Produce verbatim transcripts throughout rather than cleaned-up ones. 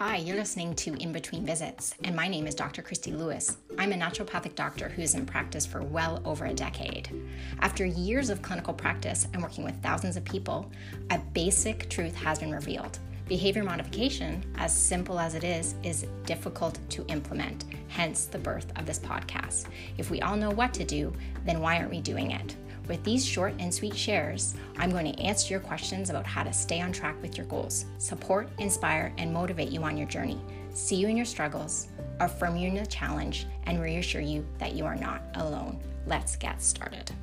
Hi, you're listening to In Between Visits, and my name is Doctor Christy Lewis. I'm a naturopathic doctor who's in practice for well over a decade. After years of clinical practice and working with thousands of people, a basic truth has been revealed. Behavior modification, as simple as it is, is difficult to implement, hence the birth of this podcast. If we all know what to do, then why aren't we doing it? With these short and sweet shares, I'm going to answer your questions about how to stay on track with your goals, support, inspire, and motivate you on your journey, see you in your struggles, affirm you in the challenge, and reassure you that you are not alone. Let's get started.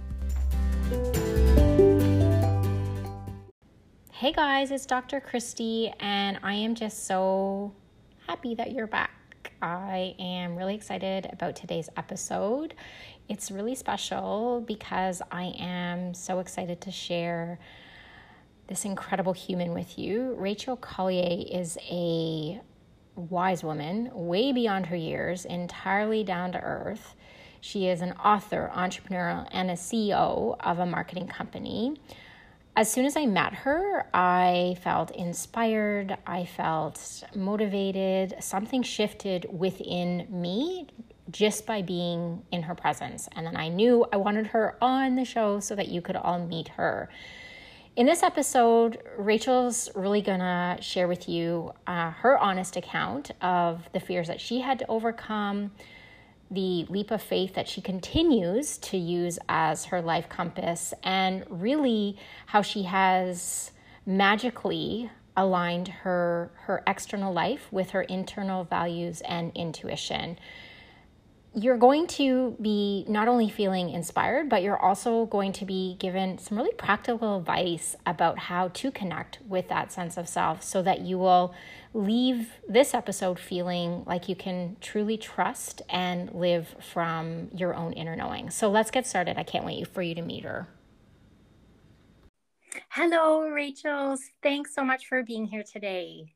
Hey guys, it's Doctor Christy, and I am just so happy that you're back. I am really excited about today's episode. It's really special because I am so excited to share this incredible human with you. Rachel Collier is a wise woman, way beyond her years, entirely down to earth. She is an author, entrepreneur, and a C E O of a marketing company. As soon as I met her, I felt inspired, I felt motivated, something shifted within me just by being in her presence. And then I knew I wanted her on the show so that you could all meet her. In this episode, Rachel's really gonna share with you uh, her honest account of the fears that she had to overcome, the leap of faith that she continues to use as her life compass, and really how she has magically aligned her, her external life with her internal values and intuition. You're going to be not only feeling inspired, but you're also going to be given some really practical advice about how to connect with that sense of self so that you will leave this episode feeling like you can truly trust and live from your own inner knowing. So let's get started. I can't wait for you to meet her. Hello, Rachel. Thanks so much for being here today.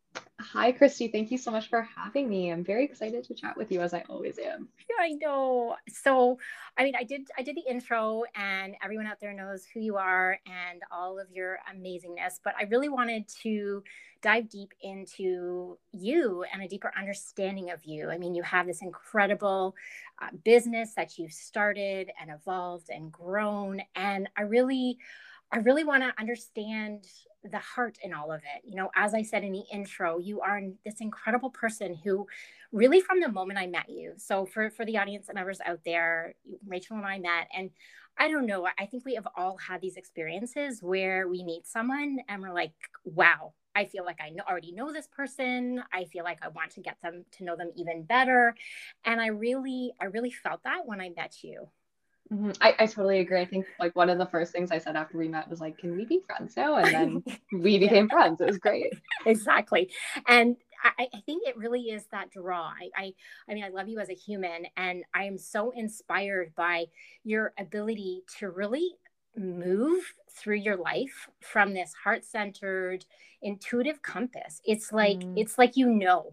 Hi, Christy. Thank you so much for having me. I'm very excited to chat with you, as I always am. Yeah, I know. So, I mean, I did I did the intro, and everyone out there knows who you are and all of your amazingness, but I really wanted to dive deep into you and a deeper understanding of you. I mean, you have this incredible uh, business that you've started and evolved and grown, and I really I really want to understand the heart in all of it. You know, as I said in the intro, you are this incredible person who really from the moment I met you. So for, for the audience members out there, Rachel and I met, and I don't know, I think we have all had these experiences where we meet someone and we're like, wow, I feel like I know, already know this person. I feel like I want to get them to know them even better. And I really, I really felt that when I met you. Mm-hmm. I, I totally agree. I think like one of the first things I said after we met was like, can we be friends now? And then we became yeah. friends. It was great. Exactly. And I, I think it really is that draw. I, I I mean, I love you as a human, and I am so inspired by your ability to really move through your life from this heart-centered, intuitive compass. It's like mm. it's like you know.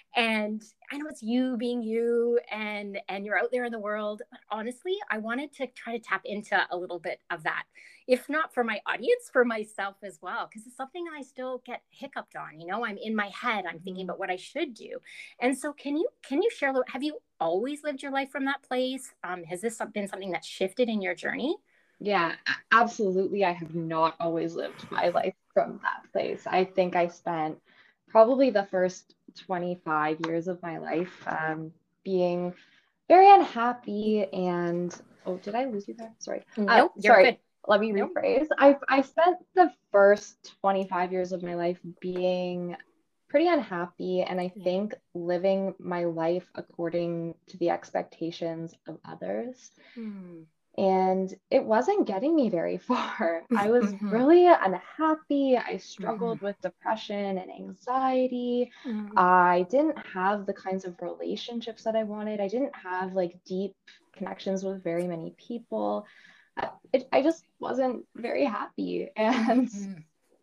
And I know it's you being you, and and you're out there in the world. But honestly, I wanted to try to tap into a little bit of that, if not for my audience, for myself as well, because it's something I still get hiccuped on. You know, I'm in my head, I'm thinking about what I should do. And so can you can you share, have you always lived your life from that place? Um, has this been something that's shifted in your journey? Yeah, absolutely. I have not always lived my life from that place. I think I spent probably the first twenty-five years of my life um, being very unhappy and, oh, did I lose you there? Sorry. Nope, uh, you're sorry. good. Let me Nope. rephrase. I I spent the first twenty-five years of my life being pretty unhappy, and I Yeah. think living my life according to the expectations of others. Hmm. And it wasn't getting me very far. I was really unhappy. I struggled with depression and anxiety. Mm-hmm. I didn't have the kinds of relationships that I wanted. I didn't have like deep connections with very many people. I, it, I just wasn't very happy. And Mm-hmm.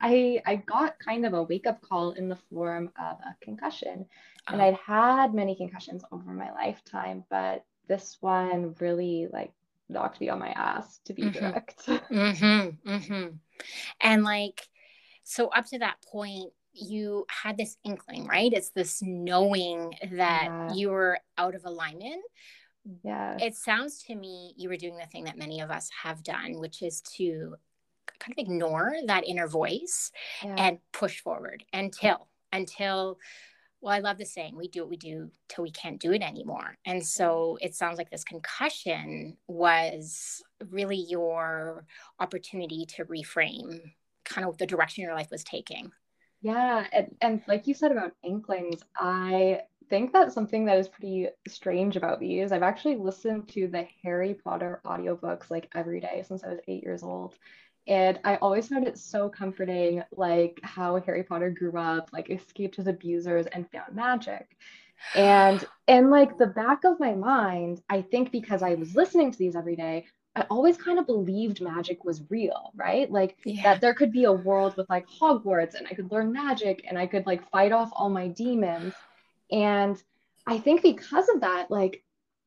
I I got kind of a wake-up call in the form of a concussion. And Oh. I'd had many concussions over my lifetime, but this one really like knocked me on my ass, to be Mm-hmm. direct. Mm-hmm. Mm-hmm. And like, so up to that point, you had this inkling, right? It's this knowing that Yeah. you were out of alignment. Yeah. It sounds to me you were doing the thing that many of us have done, which is to kind of ignore that inner voice Yeah. and push forward until, until, well, I love the saying, we do what we do till we can't do it anymore. And so it sounds like this concussion was really your opportunity to reframe kind of the direction your life was taking. Yeah, and, and like you said about inklings, I think that something that is pretty strange about me is I've actually listened to the Harry Potter audiobooks like every day since I was eight years old. And I always found it so comforting, like how Harry Potter grew up, like escaped his abusers and found magic. And in like the back of my mind, I think because I was listening to these every day, I always kind of believed magic was real, right? Like Yeah. that there could be a world with like Hogwarts and I could learn magic and I could like fight off all my demons. And I think because of that, like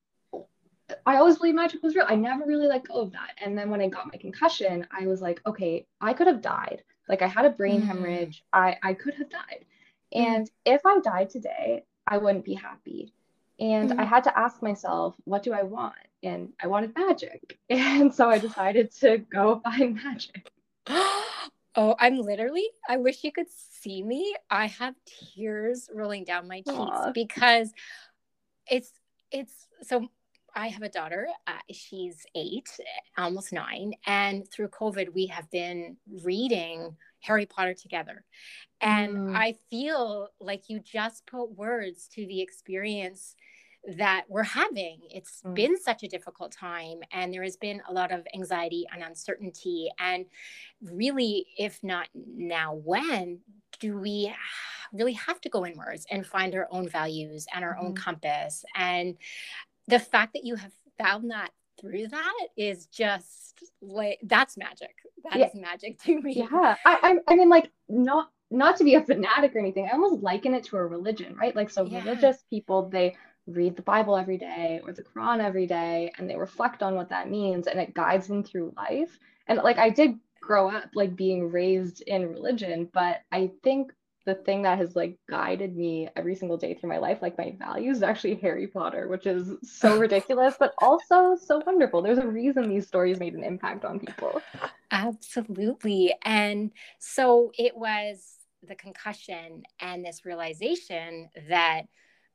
I always believed magic was real. I never really let go of that. And then when I got my concussion, I was like, okay, I could have died. Like I had a brain Mm, hemorrhage. I I could have died. mm, And if I died today, I wouldn't be happy. And I mm. had to ask myself, what do I want? And I wanted magic. And so I decided to go find magic. Oh, I'm literally, I wish you could see me. I have tears rolling down my cheeks Aw. because it's, it's so I have a daughter. Uh, she's eight, almost nine. And through COVID, we have been reading Harry Potter together. And Mm, I feel like you just put words to the experience that we're having. It's mm, been such a difficult time, and there has been a lot of anxiety and uncertainty. And really, if not now, when do we really have to go inwards and find our own values and our own mhm. compass? And the fact that you have found that through that is just like, that's magic. That Yeah, is magic to me. yeah. I, I I mean like not not to be a fanatic or anything. I almost liken it to a religion, right? Like so Yeah. religious people, they read the Bible every day or the Quran every day and they reflect on what that means and it guides them through life. And like I did grow up like being raised in religion, but I think the thing that has like guided me every single day through my life, like my values, is actually Harry Potter, which is so ridiculous, but also so wonderful. There's a reason these stories made an impact on people. Absolutely. And so it was the concussion and this realization that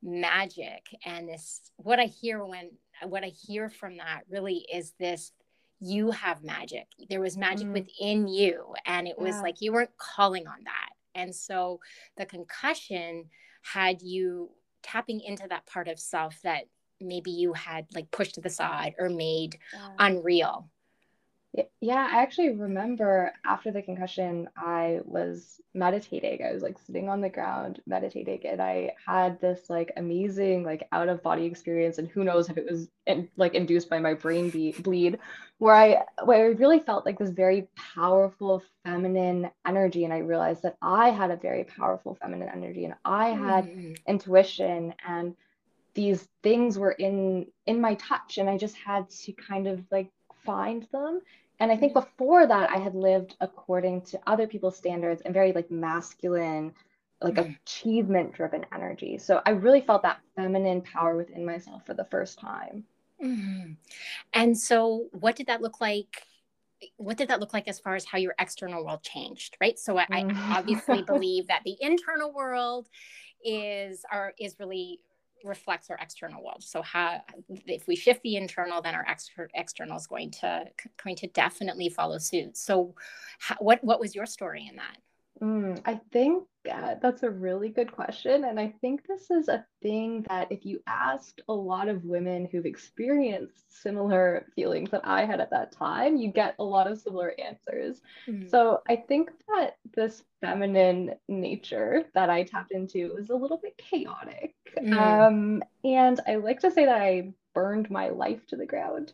magic and this, what I hear when, what I hear from that really is this, you have magic. There was magic Mm, within you, and it was yeah. like you weren't calling on that. And so the concussion had you tapping into that part of self that maybe you had like pushed to the side or made Yeah. unreal. Y- Yeah, I actually remember after the concussion, I was meditating. I was like sitting on the ground meditating, and I had this like amazing like out of body experience. And who knows if it was in, like induced by my brain be bleed, where I where I really felt like this very powerful feminine energy, and I realized that I had a very powerful feminine energy, and I had Mm. intuition, and these things were in in my touch and I just had to kind of like find them. And I think Mm. before that I had lived according to other people's standards and very like masculine, like Mm. achievement driven energy. So I really felt that feminine power within myself for the first time. Mm. And so, what did that look like? What did that look like as far as how your external world changed, right? So, I, I obviously Mm. believe that the internal world is our is really reflects our external world. So, how if we shift the internal, then our exter- external is going to going to definitely follow suit. So, how, what what was your story in that? Mm, I think uh, that's a really good question. And I think this is a thing that if you asked a lot of women who've experienced similar feelings that I had at that time, you get a lot of similar answers. Mm. So I think that this feminine nature that I tapped into is a little bit chaotic. Mm. Um, and I like to say that I burned my life to the ground.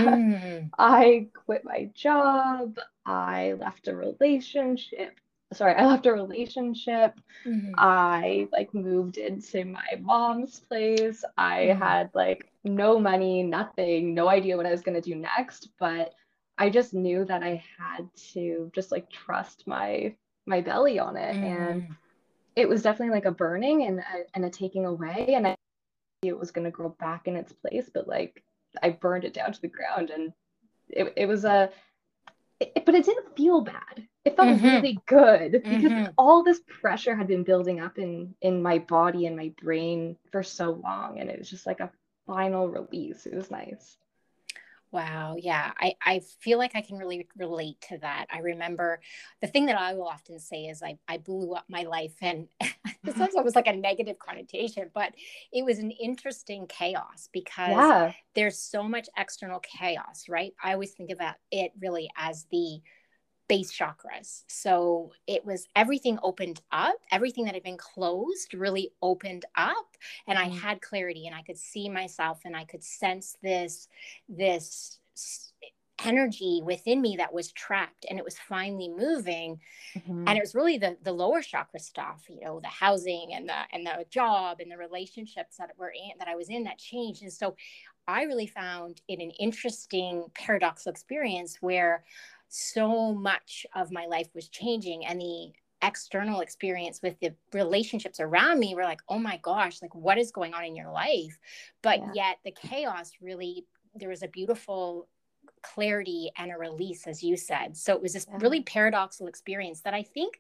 Mm. I quit my job. I left a relationship sorry, I left a relationship. Mm. I like moved into my mom's place. I Mm. had like no money, nothing, no idea what I was going to do next, but I just knew that I had to just like trust my my belly on it. And Mm. it was definitely like a burning and a, and a taking away, and I knew it was going to grow back in its place, but like I burned it down to the ground, and it, it was a it, but it didn't feel bad. It felt Mm-hmm. really good because Mm-hmm. all this pressure had been building up in in my body and my brain for so long, and it was just like a final release. It was nice. Wow. Yeah. I, I feel like I can really relate to that. I remember the thing that I will often say is I, I blew up my life, and this sounds almost like a negative connotation, but it was an interesting chaos because Yeah. there's so much external chaos, right? I always think about it really as the base chakras. So it was everything opened up, everything that had been closed really opened up, and I Mhm. had clarity, and I could see myself, and I could sense this this energy within me that was trapped, and it was finally moving. And it Mhm. was really the the lower chakra stuff, you know, the housing and the and the job and the relationships that were in that I was in that changed. And so I really found it an interesting paradoxical experience where so much of my life was changing, and the external experience with the relationships around me were like, oh my gosh, like what is going on in your life? But Yeah. yet the chaos really, there was a beautiful clarity and a release, as you said. So it was this Yeah. really paradoxical experience that I think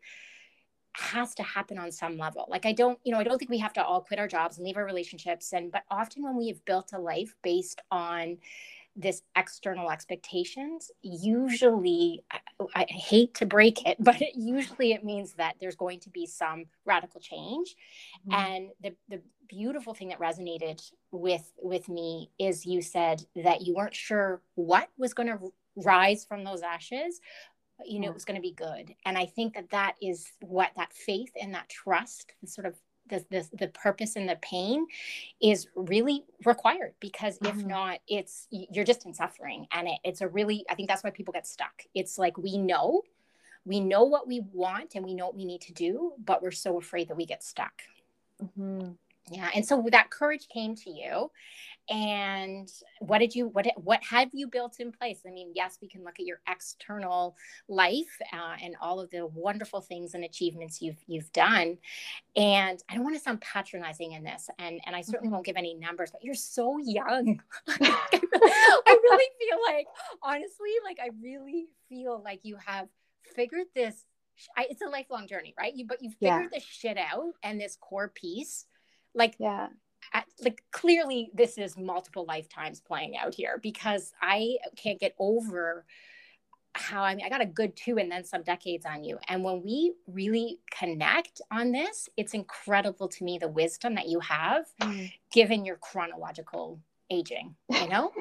has to happen on some level. Like I don't, you know, I don't think we have to all quit our jobs and leave our relationships. And but often when we have built a life based on this external expectations, usually I, I hate to break it, but it, usually it means that there's going to be some radical change. Mhm. And the the beautiful thing that resonated with with me is you said that you weren't sure what was going to rise from those ashes, but you knew it Yeah. was going to be good. And I think that that is what that faith and that trust, the sort of the, the, the purpose and the pain is really required, because if Mhm. not, it's you're just in suffering. And it, it's a really, I think that's why people get stuck. It's like we know we know what we want and we know what we need to do, but we're so afraid that we get stuck. Mhm. Yeah. And so that courage came to you. And what did you what what have you built in place? I mean, yes, we can look at your external life, uh, and all of the wonderful things and achievements you've you've done. And I don't want to sound patronizing in this, and and I certainly Mhm. won't give any numbers, but you're so young. I really feel like, honestly, like I really feel like you have figured this. I, it's a lifelong journey, right? You but you Yeah. figured this shit out, and this core piece, like Yeah. I, like clearly this is multiple lifetimes playing out here, because I can't get over how, I mean, I got a good two and then some decades on you. And when we really connect on this, it's incredible to me the wisdom that you have Mhm. given your chronological aging, you know?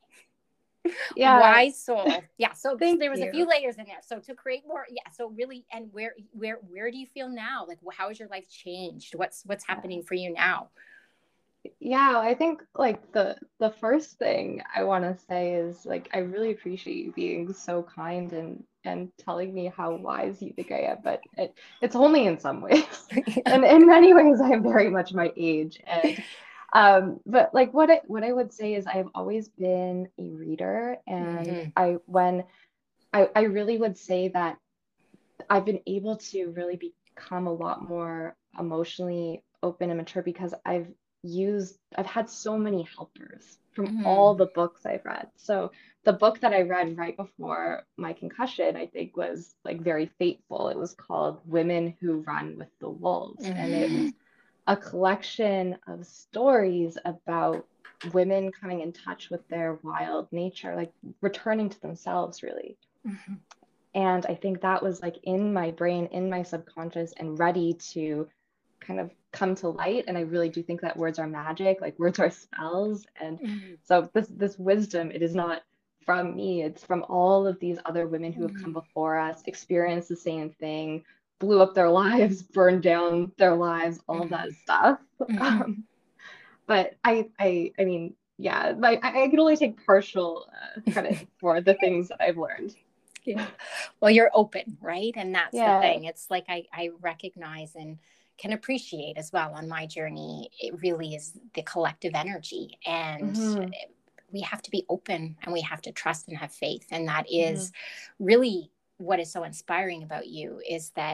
Yeah. Wise soul. Yeah. So, so Thank there was a few you. layers in there. So to create more, yeah. So really, and where where where do you feel now? Like how has your life changed? What's what's Yeah. happening for you now? Yeah, I think like the the first thing I want to say is like I really appreciate you being so kind and and telling me how wise you think I am, but it it's only in some ways. And in many ways I am very much my age. And um but like what I what I would say is I've always been a reader, and Hmm. I when I I really would say that I've been able to really become a lot more emotionally open and mature because I've used, I've had so many helpers from all Hmm. the books I've read. So the book that I read right before my concussion, I think was like very fateful. It was called Women Who Run with the Wolves. And it Hmm. was a collection of stories about women coming in touch with their wild nature, like returning to themselves, really. Hmm. And I think that was like in my brain, in my subconscious, and ready to kind of come to light. And I really do think that words are magic, like words are spells. And so this this wisdom, it is not from me, it's from all of these other women who have come Hmm. before us, experienced the same thing, blew up their lives, burned down their lives, all Hmm. that stuff. Hmm. Um, but I I I mean, yeah, like I, I can only take partial uh, credit for the things that I've learned. Yeah. Well, you're open, right? And that's the Yeah. thing. It's like I, I recognize and can appreciate as well on my journey. It really is the collective energy. And Hmm. we have to be open and we have to trust and have faith. And that Hmm. is really what is so inspiring about you is that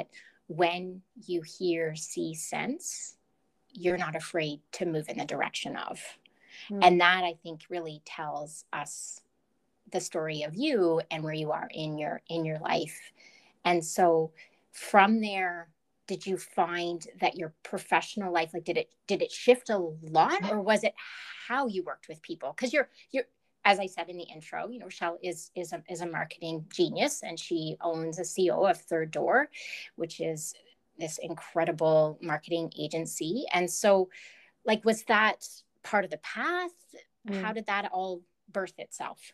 when you hear, see, sense, you're not afraid to move in the direction of. Mm. And that, I think, really tells us the story of you and where you are in your in your life. And so from there, did you find that your professional life, like, did it did it shift a lot, or was it how you worked with people? Because you're you're as I said in the intro, you know, Rochelle is is a is a marketing genius, and she owns a C E O of Third Door, which is this incredible marketing agency. And so, like, was that part of the path? Mm. How did that all birth itself?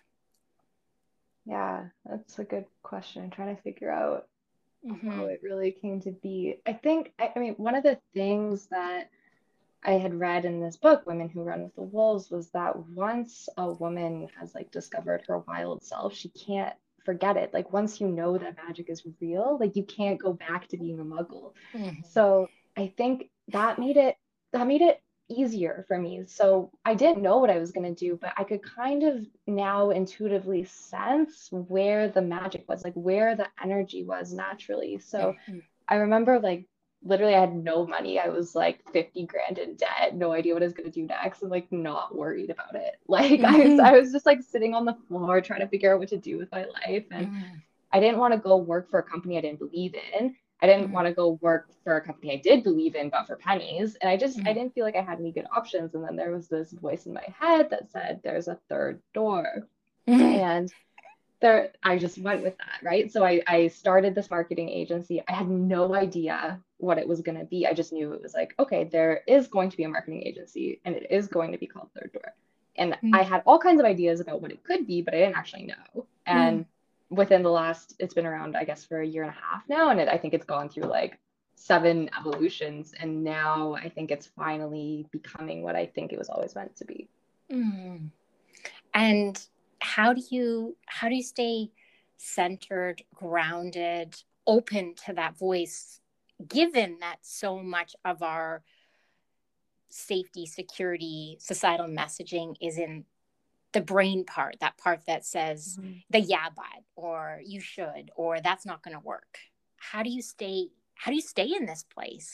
Yeah, that's a good question. I'm trying to figure out Mm-hmm. how it really came to be. I think, I, I mean, one of the things that I had read in this book, Women Who Run with the Wolves, was that once a woman has like discovered her wild self, she can't forget it. Like once you know that magic is real, like you can't go back to being a muggle. Mm-hmm. So I think that made it that made it easier for me. So I didn't know what I was going to do, but I could kind of now intuitively sense where the magic was, like where the energy was naturally. So mm-hmm. I remember like literally I had no money. I was like fifty grand in debt, no idea what I was going to do next, and like not worried about it. Like mm-hmm. I was I was just like sitting on the floor trying to figure out what to do with my life. And mm-hmm. I didn't want to go work for a company I didn't believe in. I didn't mm-hmm. want to go work for a company I did believe in, but for pennies. And I just, mm-hmm. I didn't feel like I had any good options. And then there was this voice in my head that said, there's a third door. Mm-hmm. And there, I just went with that, right? So I, I started this marketing agency. I had no idea what it was going to be. I just knew it was like, okay, there is going to be a marketing agency and it is going to be called Third Door. And mm-hmm. I had all kinds of ideas about what it could be, but I didn't actually know. And mm-hmm. within the last, it's been around, I guess, for a year and a half now. And it, I think it's gone through like seven evolutions. And now I think it's finally becoming what I think it was always meant to be. Mm. And how do you, how do you stay centered, grounded, open to that voice, given that so much of our safety, security, societal messaging is in the brain part, that part that says mm-hmm. the yeah, but, or you should, or that's not going to work. How do you stay, how do you stay in this place?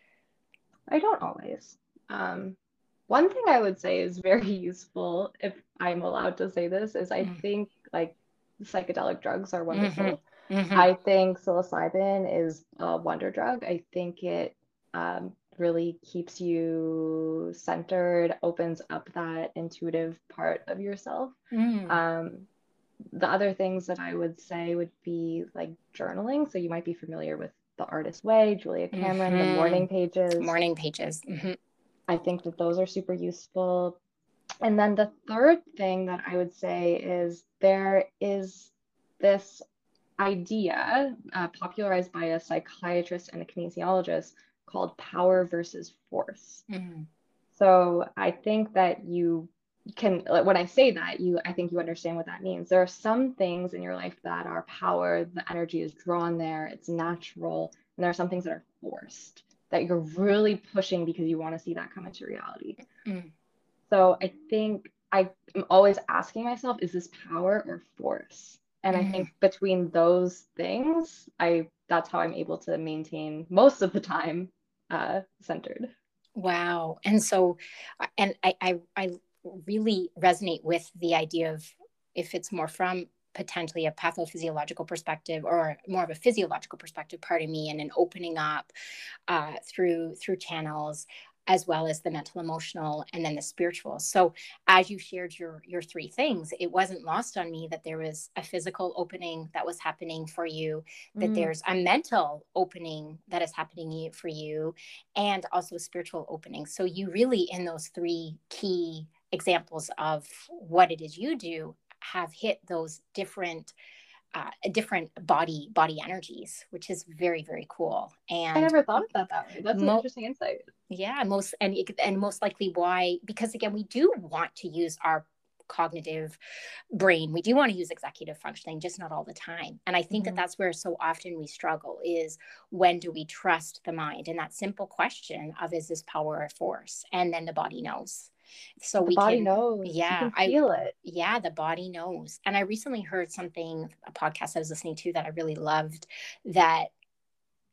I don't always. Um, one thing I would say is very useful, if I'm allowed to say this, is I mm-hmm. think like psychedelic drugs are wonderful. Mm-hmm. Mm-hmm. I think psilocybin is a wonder drug. I think it, um, really keeps you centered, opens up that intuitive part of yourself. Mm. Um, the other things that I would say would be like journaling. So you might be familiar with The Artist's Way, Julia Cameron, mm-hmm. the morning pages. Morning pages. Mm-hmm. I think that those are super useful. And then the third thing that I would say is there is this idea uh, popularized by a psychiatrist and a kinesiologist called power versus force. Mm-hmm. So I think that you can, when I say that, you, I think you understand what that means. There are some things in your life that are power, the energy is drawn there, it's natural, and there are some things that are forced, that you're really pushing because you want to see that come into reality. Mm-hmm. So I think I'm always asking myself, is this power or force? And mm-hmm. I think between those things, I that's how I'm able to maintain most of the time uh, centered. Wow. And so, and I, I, I really resonate with the idea of if it's more from potentially a pathophysiological perspective or more of a physiological perspective, pardon me, and an opening up uh, through, through channels, as well as the mental, emotional, and then the spiritual. So as you shared your, your three things, it wasn't lost on me that there was a physical opening that was happening for you, that mm. there's a mental opening that is happening for you, and also a spiritual opening. So you really, in those three key examples of what it is you do, have hit those different Uh, different body body energies, which is very, very cool. And I never thought of that that way. That's mo- an interesting insight. Yeah, most and and most likely why, because again, we do want to use our cognitive brain. We do want to use executive functioning, just not all the time. And I think mm-hmm. that that's where so often we struggle is, when do we trust the mind? And that simple question of, is this power or force? And then the body knows. So the we body can, knows. Yeah, you can feel I, it. Yeah, the body knows. And I recently heard something, a podcast I was listening to that I really loved, that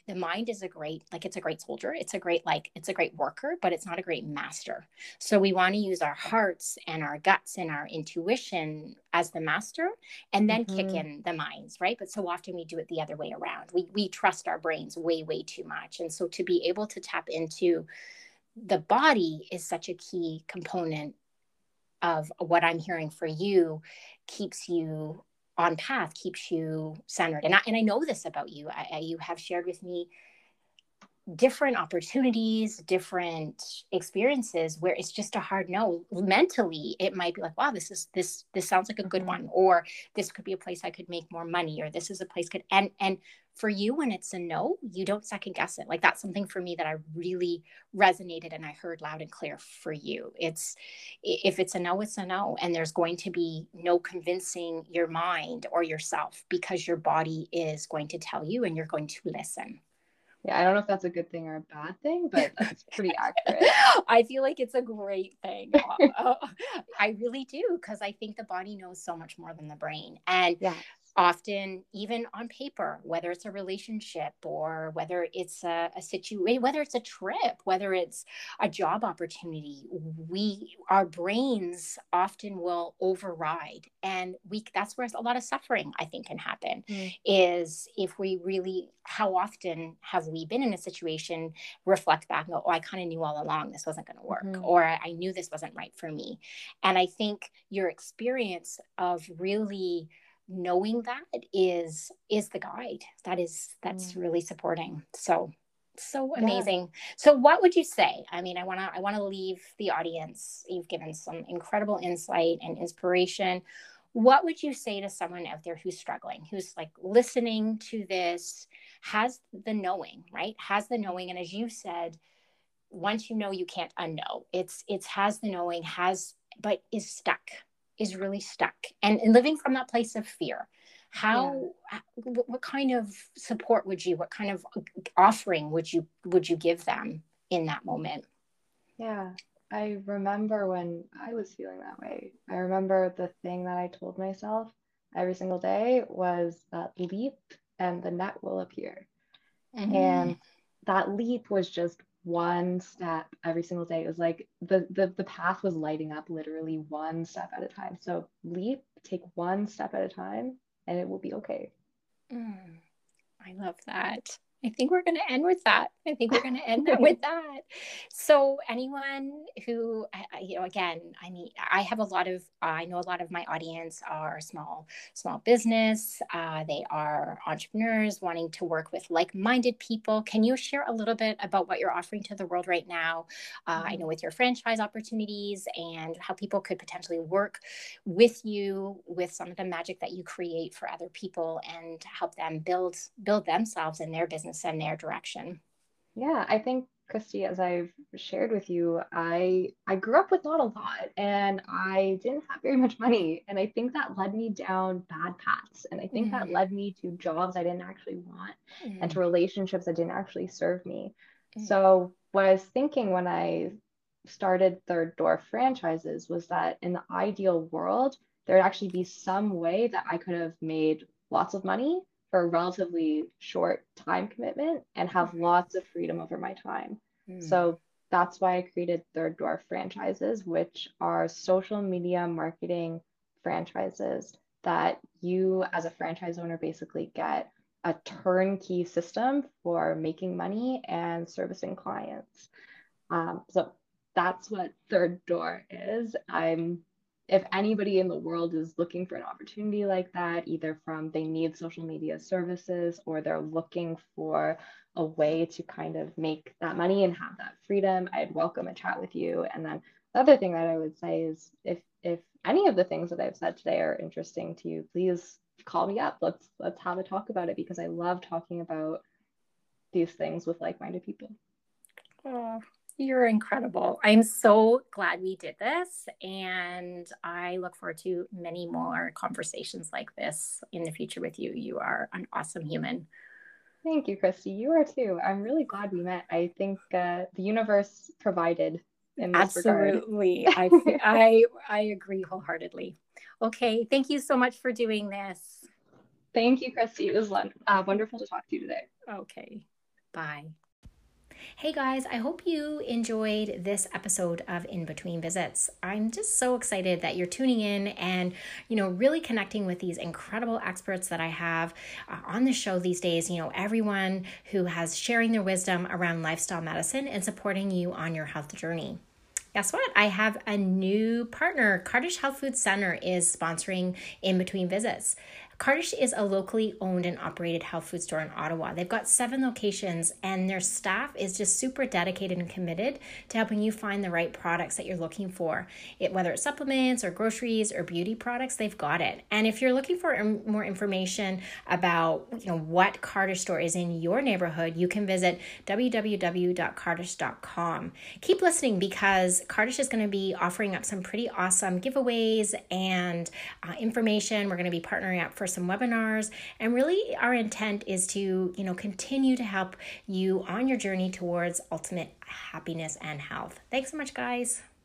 the mind is a great, like it's a great soldier. It's a great, like, it's a great worker, but it's not a great master. So we want to use our hearts and our guts and our intuition as the master, and then kick Mm-hmm. in the minds, right? But so often we do it the other way around. We, we trust our brains way, way too much. And so to be able to tap into the body is such a key component of what I'm hearing for you, keeps you on path, keeps you centered. And I, and I know this about you. I, I, you have shared with me different opportunities, different experiences where it's just a hard no. Mentally, it might be like, wow, this is this this sounds like a good Mm-hmm. one, or this could be a place I could make more money, or this is a place could and and for you, when it's a no, you don't second guess it. Like that's something for me that I really resonated and I heard loud and clear for you. It's if it's a no, it's a no, and there's going to be no convincing your mind or yourself, because your body is going to tell you and you're going to listen. Yeah, I don't know if that's a good thing or a bad thing, but that's pretty accurate. I feel like it's a great thing. Uh, I really do, because I think the body knows so much more than the brain. And Yes. often, even on paper, whether it's a relationship or whether it's a, a situation, whether it's a trip, whether it's a job opportunity, we, our brains often will override. And we, that's where a lot of suffering, I think, can happen. Mm. Is if we really, how often have we been in a situation, reflect back and go, oh, I kind of knew all along this wasn't going to work, Mm-hmm. or I knew this wasn't right for me. And I think your experience of really knowing that is is the guide that is that's Mm. really supporting. So so Yeah. amazing. So what would you say? I mean, I want to I want to leave the audience, you've given some incredible insight and inspiration. What would you say to someone out there who's struggling, who's like listening to this, has the knowing, right? Has the knowing. And as you said, once you know, you can't unknow. It's, it's has the knowing, has, but is stuck, is really stuck. And, and living from that place of fear. How, yeah. What kind of support would you, what kind of offering would you, would you give them in that moment? Yeah. I remember when I was feeling that way. I remember the thing that I told myself every single day was that leap and the net will appear. Mm-hmm. And that leap was just one step every single day. It was like the, the the path was lighting up literally one step at a time. So leap, take one step at a time, and it will be okay. Mm, I love that. I think we're going to end with that. I think we're going to end with that. So anyone who, you know, again, I mean, I have a lot of, I know a lot of my audience are small, small business. Uh, they are entrepreneurs wanting to work with like-minded people. Can you share a little bit about what you're offering to the world right now? Uh, mm-hmm. I know with your franchise opportunities and how people could potentially work with you with some of the magic that you create for other people and help them build, build themselves and their business and their direction. Yeah, I think, Christy, as I've shared with you, I I grew up with not a lot and I didn't have very much money. And I think that led me down bad paths. And I think mm. that led me to jobs I didn't actually want mm. and to relationships that didn't actually serve me. Mm. So what I was thinking when I started Third Door Franchises was that in the ideal world, there would actually be some way that I could have made lots of money for a relatively short time commitment and have lots of freedom over my time. Mm. So that's why I created Third Door Franchises, which are social media marketing franchises that you as a franchise owner basically get a turnkey system for making money and servicing clients. Um, so that's what Third Door is. I'm If anybody in the world is looking for an opportunity like that, either from they need social media services or they're looking for a way to kind of make that money and have that freedom, I'd welcome a chat with you. And then the other thing that I would say is if if any of the things that I've said today are interesting to you, please call me up. Let's let's have a talk about it because I love talking about these things with like-minded people. Oh. You're incredible. I'm so glad we did this. And I look forward to many more conversations like this in the future with you. You are an awesome human. Thank you, Christy. You are too. I'm really glad we met. I think uh, the universe provided in this Absolutely. I, I, I agree wholeheartedly. Okay. Thank you so much for doing this. Thank you, Christy. It was uh, wonderful to talk to you today. Okay. Bye. Hey guys, I hope you enjoyed this episode of In Between Visits. I'm just so excited that you're tuning in and, you know, really connecting with these incredible experts that I have uh, on the show these days. You know, everyone who has sharing their wisdom around lifestyle medicine and supporting you on your health journey. Guess what? I have a new partner. Kardish Health Food Center is sponsoring In Between Visits. Kardish is a locally owned and operated health food store in Ottawa. They've got seven locations and their staff is just super dedicated and committed to helping you find the right products that you're looking for. It, whether it's supplements or groceries or beauty products, they've got it. And if you're looking for more information about, you know, what Kardish store is in your neighborhood, you can visit w w w dot kardish dot com. Keep listening because Kardish is going to be offering up some pretty awesome giveaways and uh, information. We're going to be partnering up for some webinars, and really our intent is to, you know, continue to help you on your journey towards ultimate happiness and health. Thanks so much, guys.